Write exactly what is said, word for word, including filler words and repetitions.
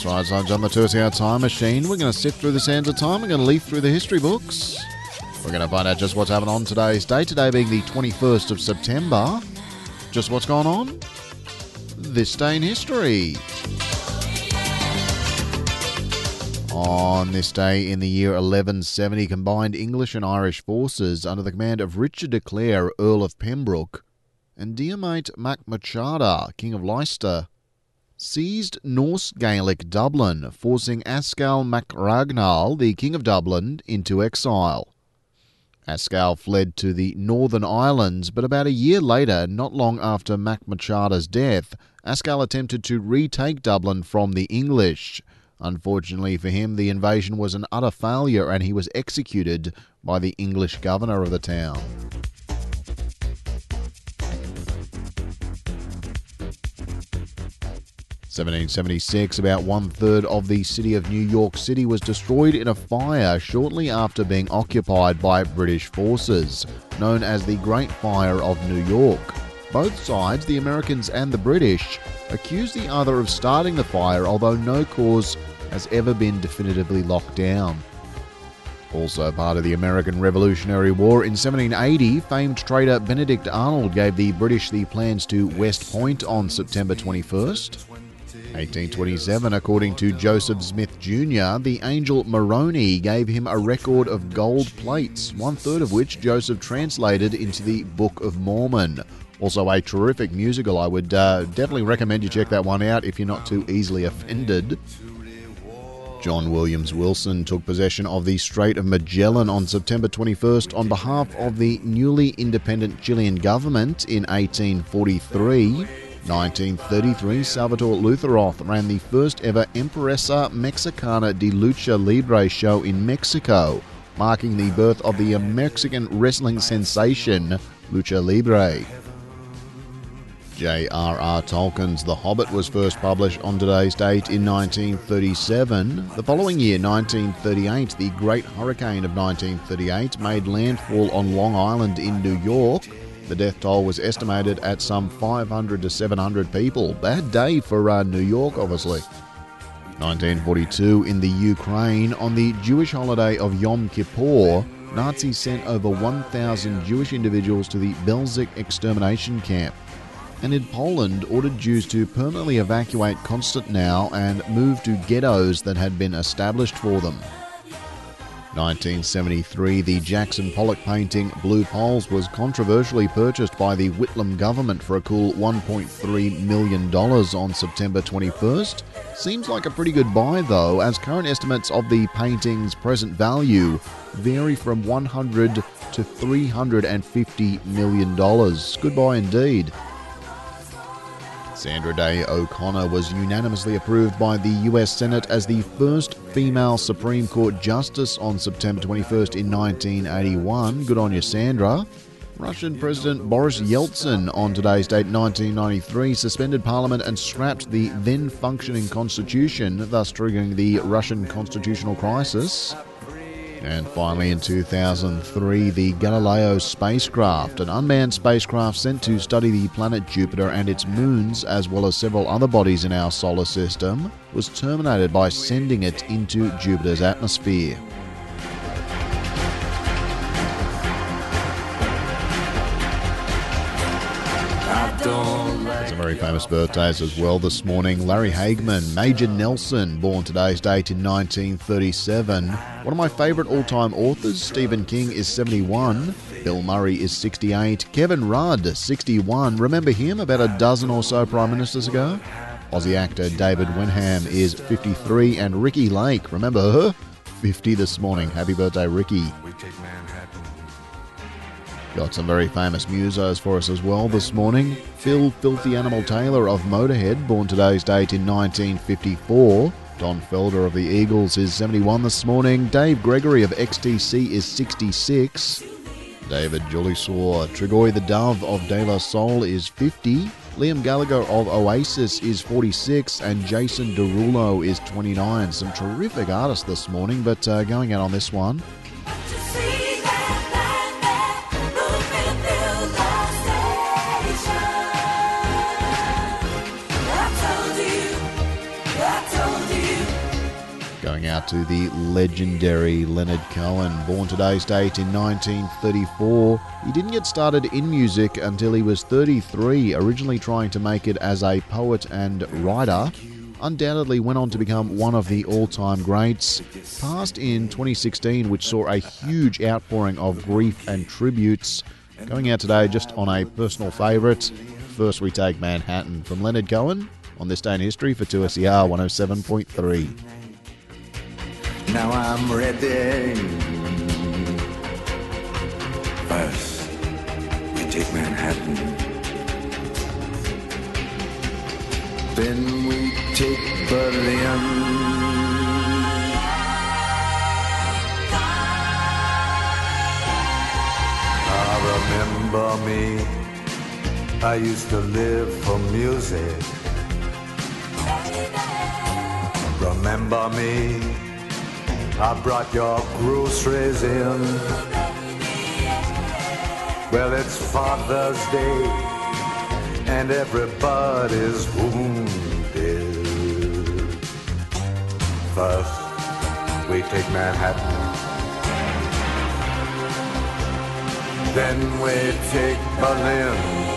That's right, so on the two-hour time machine. We're going to sift through the sands of time. We're going to leaf through the history books. We're going to find out just what's happening on today's day. Today being the twenty-first of September. Just what's going on this day in history. On this day in the year eleven seventy, combined English and Irish forces under the command of Richard de Clare, Earl of Pembroke, and Diarmait Mac Machada, King of Leicester, seized Norse Gaelic Dublin, forcing Ascal Mac Ragnall, the King of Dublin, into exile. Ascal fled to the Northern Islands, but about a year later, not long after Mac Machada's death, Ascal attempted to retake Dublin from the English. Unfortunately for him, the invasion was an utter failure and he was executed by the English governor of the town. seventeen seventy-six, about one-third of the city of New York City was destroyed in a fire shortly after being occupied by British forces, known as the Great Fire of New York. Both sides, the Americans and the British, accused the other of starting the fire, although no cause has ever been definitively locked down. Also part of the American Revolutionary War, in seventeen eighty, famed trader Benedict Arnold gave the British the plans to West Point on September twenty-first. eighteen twenty-seven, according to Joseph Smith Junior, the angel Moroni gave him a record of gold plates, one-third of which Joseph translated into the Book of Mormon. Also a terrific musical. I would uh, definitely recommend you check that one out if you're not too easily offended. John Williams Wilson took possession of the Strait of Magellan on September twenty-first on behalf of the newly independent Chilean government in eighteen forty-three. nineteen thirty-three, Salvatore Lutheroth ran the first ever Empresa Mexicana de Lucha Libre show in Mexico, marking the birth of the Mexican wrestling sensation Lucha Libre. J R R Tolkien's The Hobbit was first published on today's date in nineteen thirty-seven. The following year, nineteen thirty-eight, the Great Hurricane of nineteen thirty-eight made landfall on Long Island in New York. The death toll was estimated at some five hundred to seven hundred people. Bad day for uh, New York, obviously. nineteen forty-two, in the Ukraine, on the Jewish holiday of Yom Kippur, Nazis sent over one thousand Jewish individuals to the Belzec extermination camp. And in Poland, ordered Jews to permanently evacuate Konstantinov and move to ghettos that had been established for them. nineteen seventy-three, the Jackson Pollock painting Blue Poles was controversially purchased by the Whitlam government for a cool one point three million dollars on September twenty-first. Seems like a pretty good buy though, as current estimates of the painting's present value vary from one hundred to three hundred fifty million dollars. Good buy indeed. Sandra Day O'Connor was unanimously approved by the U S Senate as the first female Supreme Court justice on September twenty-first in nineteen eighty-one. Good on you, Sandra. Russian President Boris Yeltsin on today's date, nineteen ninety-three, suspended Parliament and scrapped the then functioning constitution, thus triggering the Russian constitutional crisis. And finally, in two thousand three, the Galileo spacecraft, an unmanned spacecraft sent to study the planet Jupiter and its moons, as well as several other bodies in our solar system, was terminated by sending it into Jupiter's atmosphere. Some very famous birthdays as well this morning. Larry Hagman, Major Nelson, born today's date in nineteen thirty-seven. One of my favourite all-time authors, Stephen King, is seventy-one. Bill Murray is sixty-eight. Kevin Rudd, sixty-one. Remember him about a dozen or so prime ministers ago? Aussie actor David Wenham is fifty-three. And Ricky Lake, remember her? fifty this morning. Happy birthday, Ricky. Got some very famous musos for us as well this morning. Phil Filthy Animal Taylor of Motorhead, born today's date in nineteen fifty-four. Don Felder of the Eagles is seventy-one this morning. Dave Gregory of X T C is sixty-six. David Jolisor Trigoy the Dove of De La Soul is fifty. Liam Gallagher of Oasis is forty-six. And Jason Derulo is twenty-nine. Some terrific artists this morning, but uh, going out on this one. I told you out to the legendary Leonard Cohen, born today's date in nineteen thirty-four. He didn't get started in music until he was thirty-three, originally trying to make it as a poet and writer. Undoubtedly went on to become one of the all-time greats. Passed in twenty sixteen, which saw a huge outpouring of grief and tributes. Going out today just on a personal favourite. First we take Manhattan from Leonard Cohen on This Day in History for two S E R one oh seven point three. Now I'm ready. First, we take Manhattan. Then we take Berlin. Ah, remember me. I used to live for music. Remember me, I brought your groceries in. Well, it's Father's Day, and everybody's wounded. First, we take Manhattan. Then we take Berlin.